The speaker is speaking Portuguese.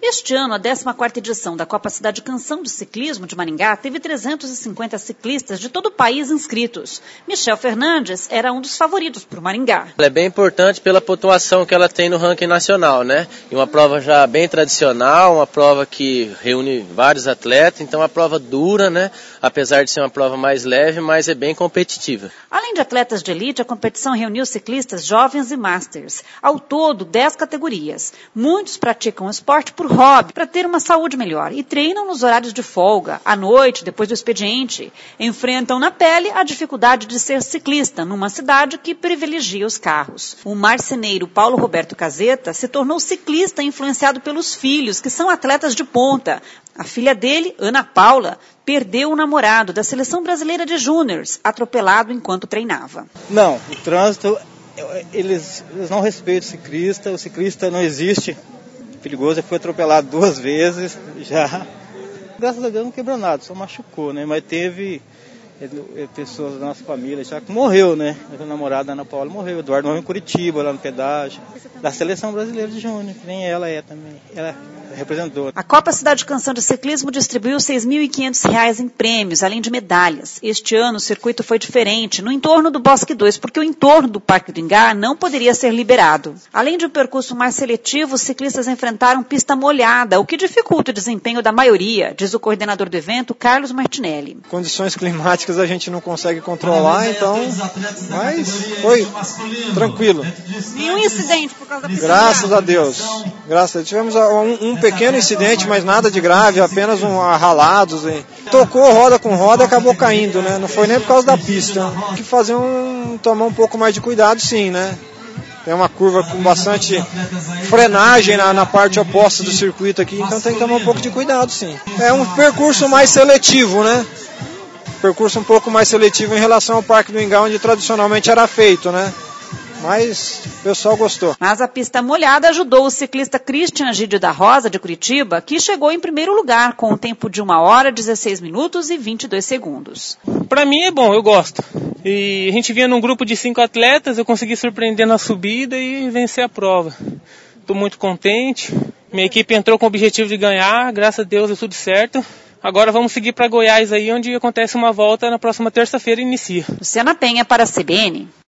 Este ano, a 14ª edição da Copa Cidade Canção de Ciclismo de Maringá teve 350 ciclistas de todo o país inscritos. Michel Fernandes era um dos favoritos por Maringá. Ela é bem importante pela pontuação que ela tem no ranking nacional, né? E uma prova já bem tradicional, uma prova que reúne vários atletas, então uma prova dura, né? Apesar de ser uma prova mais leve, mas é bem competitiva. Além de atletas de elite, a competição reuniu ciclistas jovens e masters. Ao todo, 10 categorias. Muitos praticam o esporte por hobby, para ter uma saúde melhor, e treinam nos horários de folga, à noite, depois do expediente. Enfrentam na pele a dificuldade de ser ciclista numa cidade que privilegia os carros. O marceneiro Paulo Roberto Caseta se tornou ciclista influenciado pelos filhos, que são atletas de ponta. A filha dele, Ana Paula, perdeu o namorado da Seleção Brasileira de Júniors, atropelado enquanto treinava. Não, o trânsito, eles não respeitam o ciclista não existe. Perigoso, foi atropelado 2 vezes já. Graças a Deus não quebrou nada, só machucou, né? Mas teve pessoas da nossa família já que morreu, né? A namorada Ana Paula morreu, Eduardo morreu em Curitiba, lá no pedágio. Da Seleção Brasileira de Júnior, que nem ela é também. Ela representou. A Copa Cidade Canção de Ciclismo distribuiu R$ 6.500 em prêmios, além de medalhas. Este ano o circuito foi diferente, no entorno do Bosque 2, porque o entorno do Parque do Ingá não poderia ser liberado. Além de um percurso mais seletivo, os ciclistas enfrentaram pista molhada, o que dificulta o desempenho da maioria, diz o coordenador do evento, Carlos Martinelli. Condições climáticas a gente não consegue controlar, então, mas foi tranquilo. Nenhum incidente por causa da pista Graças a Deus. Graças a Deus. Tivemos um pequeno incidente, mas nada de grave, apenas ralados. Tocou roda com roda e acabou caindo, né? Não foi nem por causa da pista. Tem que tomar um pouco mais de cuidado, sim, né? Tem uma curva com bastante frenagem na parte oposta do circuito aqui, então tem que tomar um pouco de cuidado, sim. É um percurso mais seletivo, né? Percurso um pouco mais seletivo em relação ao Parque do Ingá, onde tradicionalmente era feito, né? Mas o pessoal gostou. Mas a pista molhada ajudou o ciclista Christian Gídio da Rosa, de Curitiba, que chegou em primeiro lugar, com um tempo de 1 hora, 16 minutos e 22 segundos. Para mim é bom, eu gosto. E a gente vinha num grupo de 5 atletas, eu consegui surpreender na subida e vencer a prova. Estou muito contente. Minha equipe entrou com o objetivo de ganhar, graças a Deus deu tudo certo. Agora vamos seguir para Goiás aí, onde acontece uma volta na próxima terça-feira e inicia. Luciana Penha para a CBN.